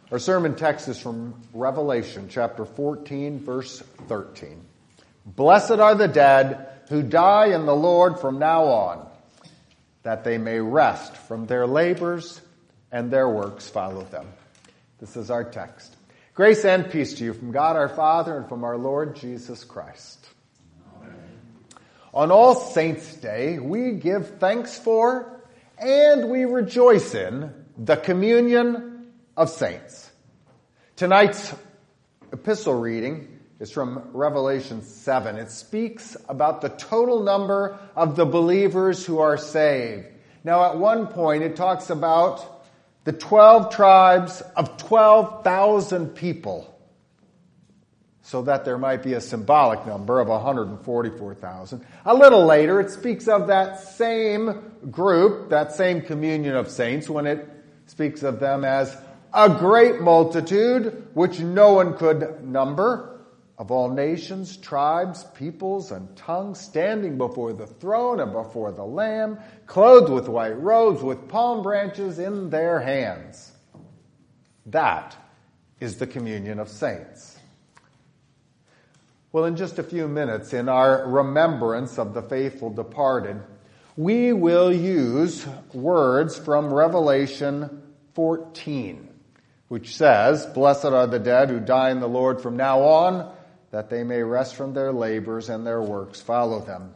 Our sermon text is from Revelation chapter 14, verse 13. Blessed are the dead who die in the Lord from now on, that they may rest from their labors and their works follow them. This is our text. Grace and peace to you from God our Father and from our Lord Jesus Christ. Amen. On All Saints' Day, we give thanks for and we rejoice in the communion of saints. Tonight's epistle reading is from Revelation 7. It speaks about the total number of the believers who are saved. Now, at one point, it talks about the 12 tribes of 12,000 people, so that there might be a symbolic number of 144,000. A little later, it speaks of that same group, that same communion of saints, when it speaks of them as a great multitude, which no one could number, of all nations, tribes, peoples, and tongues, standing before the throne and before the Lamb, clothed with white robes, with palm branches in their hands. That is the communion of saints. Well, in just a few minutes, in our remembrance of the faithful departed, we will use words from Revelation 14, which says, Blessed are the dead who die in the Lord from now on, that they may rest from their labors and their works follow them.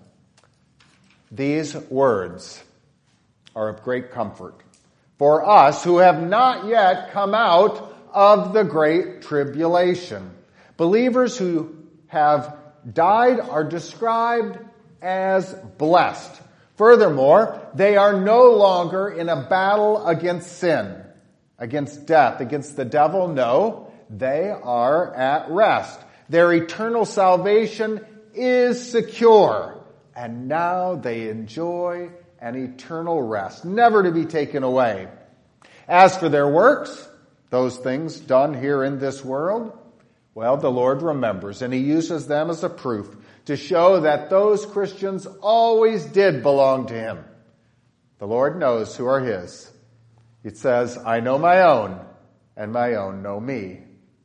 These words are of great comfort for us who have not yet come out of the great tribulation. Believers who have died are described as blessed. Furthermore, they are no longer in a battle against sin, against death, against the devil. No, they are at rest. Their eternal salvation is secure, and now they enjoy an eternal rest, never to be taken away. As for their works, those things done here in this world, well, the Lord remembers, and He uses them as a proof to show that those Christians always did belong to Him. The Lord knows who are His. It says, I know my own, and my own know me.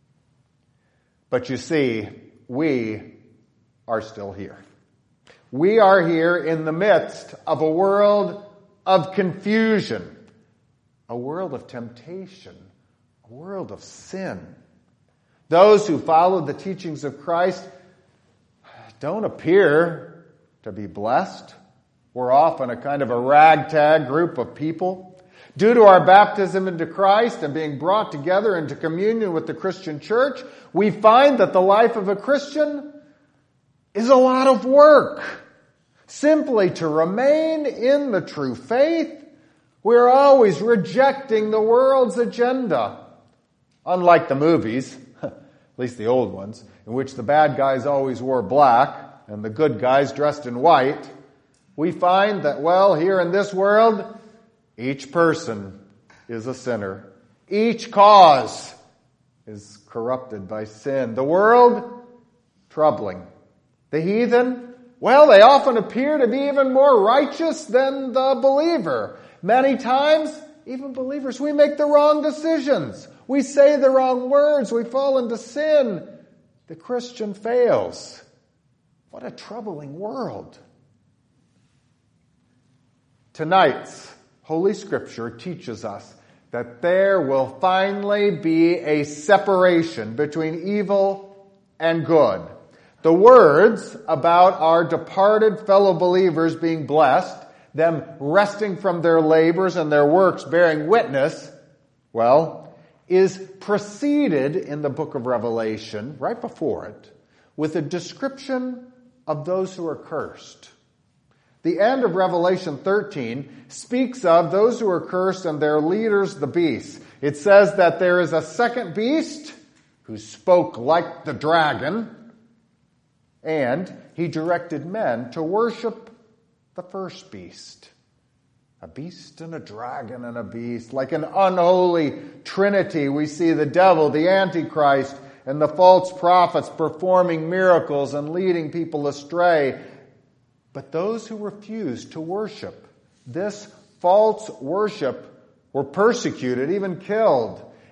But you see, we are still here. We are here in the midst of a world of confusion, a world of temptation, a world of sin. Those who follow the teachings of Christ don't appear to be blessed. We're often a kind of a ragtag group of people. Due to our baptism into Christ and being brought together into communion with the Christian church, we find that the life of a Christian is a lot of work. Simply to remain in the true faith, we're always rejecting the world's agenda. Unlike the movies, at least the old ones, in which the bad guys always wore black and the good guys dressed in white, we find that, well, here in this world, each person is a sinner. Each cause is corrupted by sin. The world, troubling. The heathen, well, they often appear to be even more righteous than the believer. Many times, even believers, we make the wrong decisions. We say the wrong words. We fall into sin. The Christian fails. What a troubling world. Tonight's Holy Scripture teaches us that there will finally be a separation between evil and good. The words about our departed fellow believers being blessed, them resting from their labors and their works bearing witness, well, is preceded in the book of Revelation, right before it, with a description of those who are cursed. The end of Revelation 13 speaks of those who are cursed and their leaders, the beasts. It says that there is a second beast who spoke like the dragon, and he directed men to worship the first beast. A beast and a dragon and a beast. Like an unholy trinity, we see the devil, the Antichrist, and the false prophets performing miracles and leading people astray. But those who refused to worship this false worship were persecuted, even killed.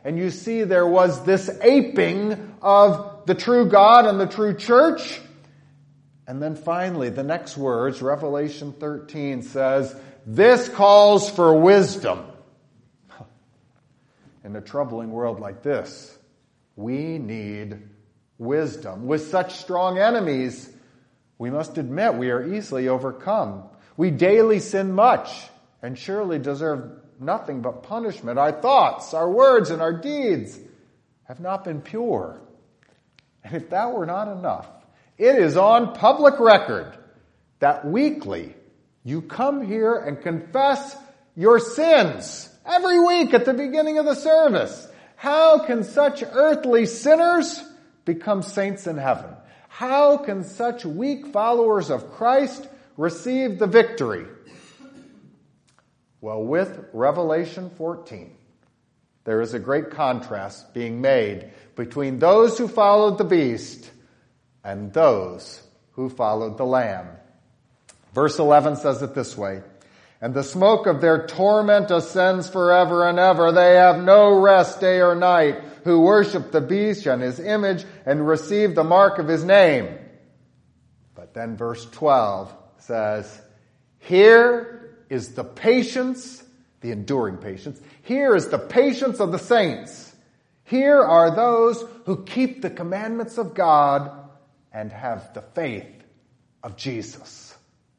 And you see there was this aping of the true God and the true church. And then finally, the next words, Revelation 13 says, this calls for wisdom. In a troubling world like this, we need wisdom. With such strong enemies, we must admit we are easily overcome. We daily sin much and surely deserve nothing but punishment. Our thoughts, our words, and our deeds have not been pure. And if that were not enough, it is on public record that weekly you come here and confess your sins every week at the beginning of the service. How can such earthly sinners become saints in heaven? How can such weak followers of Christ receive the victory? Well, with Revelation 14, there is a great contrast being made between those who followed the beast and those who followed the Lamb. Verse 11 says it this way, and the smoke of their torment ascends forever and ever. They have no rest day or night, who worship the beast and his image and receive the mark of his name. But then verse 12 says, here is the patience, the enduring patience. Here is the patience of the saints. Here are those who keep the commandments of God and have the faith of Jesus.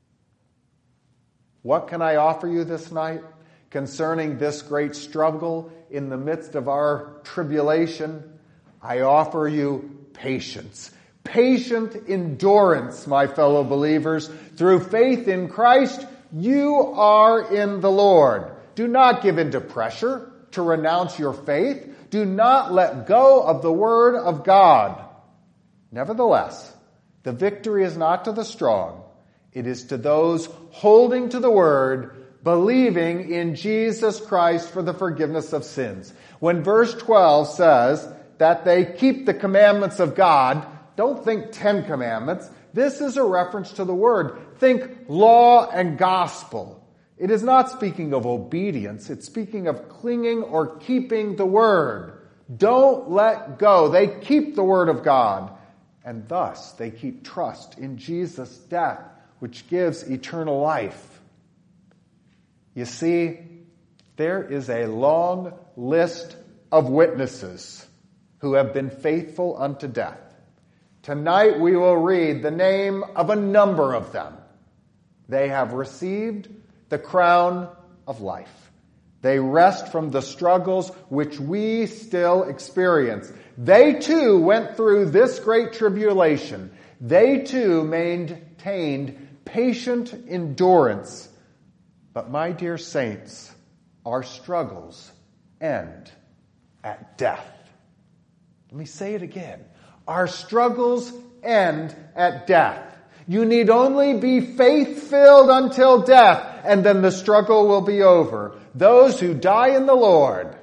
What can I offer you this night concerning this great struggle in the midst of our tribulation? I offer you patience. Patient endurance, my fellow believers. Through faith in Christ, you are in the Lord. Do not give in to pressure to renounce your faith. Do not let go of the word of God. Nevertheless, the victory is not to the strong. It is to those holding to the word, believing in Jesus Christ for the forgiveness of sins. When verse 12 says that they keep the commandments of God, don't think 10 commandments. This is a reference to the word. Think law and gospel. It is not speaking of obedience. It's speaking of clinging or keeping the word. Don't let go. They keep the word of God. And thus they keep trust in Jesus' death, which gives eternal life. You see, there is a long list of witnesses who have been faithful unto death. Tonight we will read the name of a number of them. They have received the crown of life. They rest from the struggles which we still experience. They too went through this great tribulation. They too maintained patient endurance. But my dear saints, our struggles end at death. Let me say it again. Our struggles end at death. You need only be faith-filled until death, and then the struggle will be over. Those who die in the Lord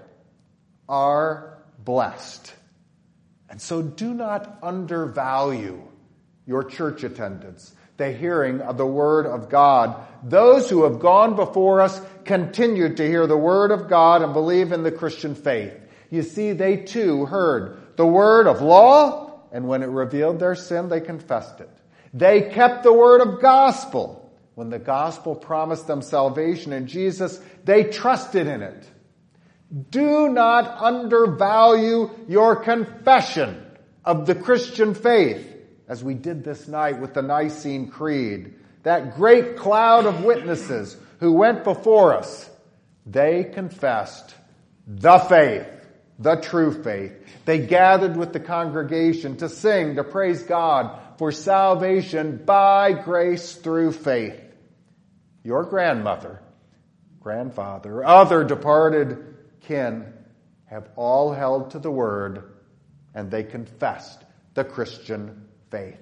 are blessed. And so do not undervalue your church attendance, the hearing of the Word of God. Those who have gone before us continued to hear the Word of God and believe in the Christian faith. You see, they too heard the word of law, and when it revealed their sin, they confessed it. They kept the word of gospel. When the gospel promised them salvation in Jesus, they trusted in it. Do not undervalue your confession of the Christian faith, as we did this night with the Nicene Creed. That great cloud of witnesses who went before us, they confessed the faith, the true faith. They gathered with the congregation to sing, to praise God for salvation by grace through faith. Your grandmother, grandfather, other departed kin have all held to the word, and they confessed the Christian faith.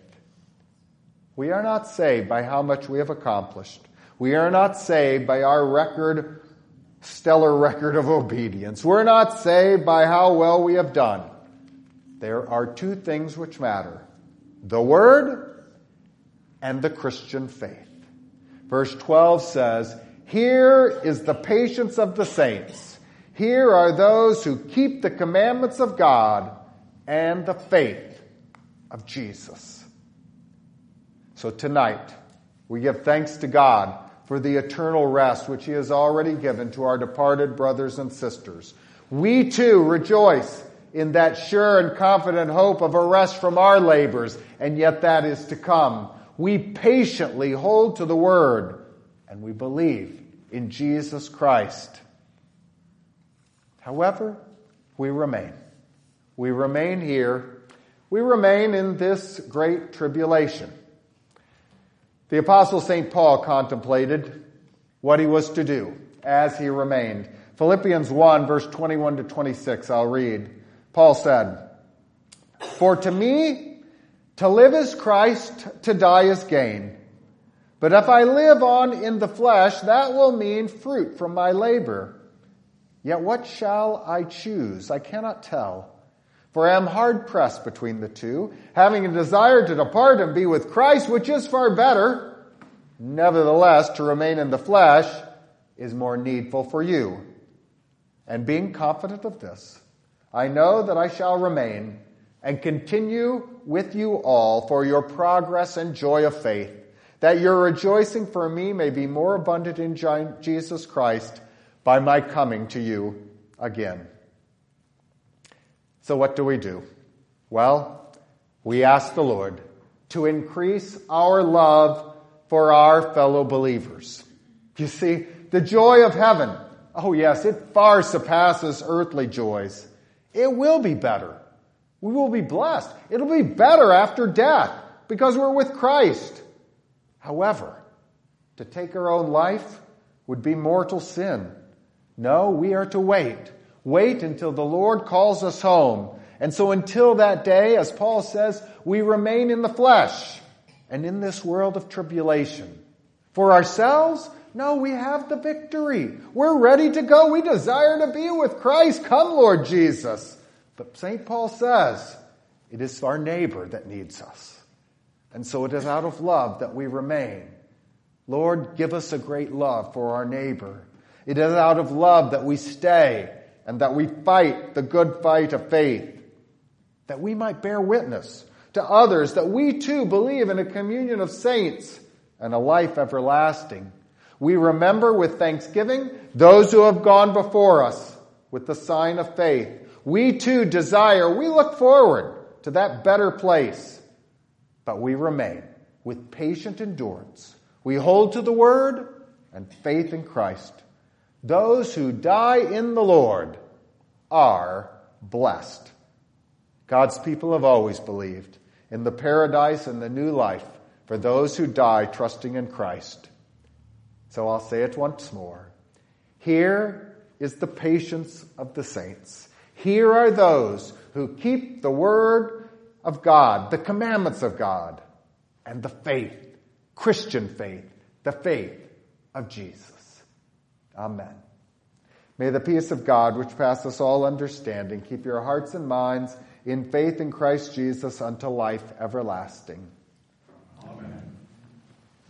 We are not saved by how much we have accomplished. We are not saved by our stellar record of obedience. We're not saved by how well we have done. There are two things which matter: the word and the Christian faith. Verse 12 says, "Here is the patience of the saints. Here are those who keep the commandments of God and the faith of Jesus. So tonight, we give thanks to God for the eternal rest which he has already given to our departed brothers and sisters. We too rejoice in that sure and confident hope of a rest from our labors, and yet that is to come. We patiently hold to the word, and we believe in Jesus Christ. However, we remain. We remain here. We remain in this great tribulation. The Apostle St. Paul contemplated what he was to do as he remained. Philippians 1, verse 21 to 26, I'll read. Paul said, "For to me, to live is Christ, to die is gain. But if I live on in the flesh, that will mean fruit from my labor. Yet what shall I choose? I cannot tell. For I am hard pressed between the two, having a desire to depart and be with Christ, which is far better. Nevertheless, to remain in the flesh is more needful for you. And being confident of this, I know that I shall remain and continue with you all for your progress and joy of faith, that your rejoicing for me may be more abundant in Jesus Christ by my coming to you again." So what do? Well, we ask the Lord to increase our love for our fellow believers. You see, the joy of heaven, oh yes, it far surpasses earthly joys. It will be better. We will be blessed. It'll be better after death because we're with Christ. However, to take our own life would be mortal sin. No, we are to wait. Wait until the Lord calls us home. And so until that day, as Paul says, we remain in the flesh and in this world of tribulation. For ourselves, no, we have the victory. We're ready to go. We desire to be with Christ. Come, Lord Jesus. But St. Paul says, it is our neighbor that needs us. And so it is out of love that we remain. Lord, give us a great love for our neighbor. It is out of love that we stay and that we fight the good fight of faith, that we might bear witness to others that we too believe in a communion of saints and a life everlasting. We remember with thanksgiving those who have gone before us with the sign of faith. We too desire, we look forward to that better place, but we remain with patient endurance. We hold to the word and faith in Christ. Those who die in the Lord are blessed. God's people have always believed in the paradise and the new life for those who die trusting in Christ. So I'll say it once more. Here is the patience of the saints. Here are those who keep the word of God, the commandments of God, and the faith, Christian faith, the faith of Jesus. Amen. May the peace of God, which passeth all understanding, keep your hearts and minds in faith in Christ Jesus unto life everlasting.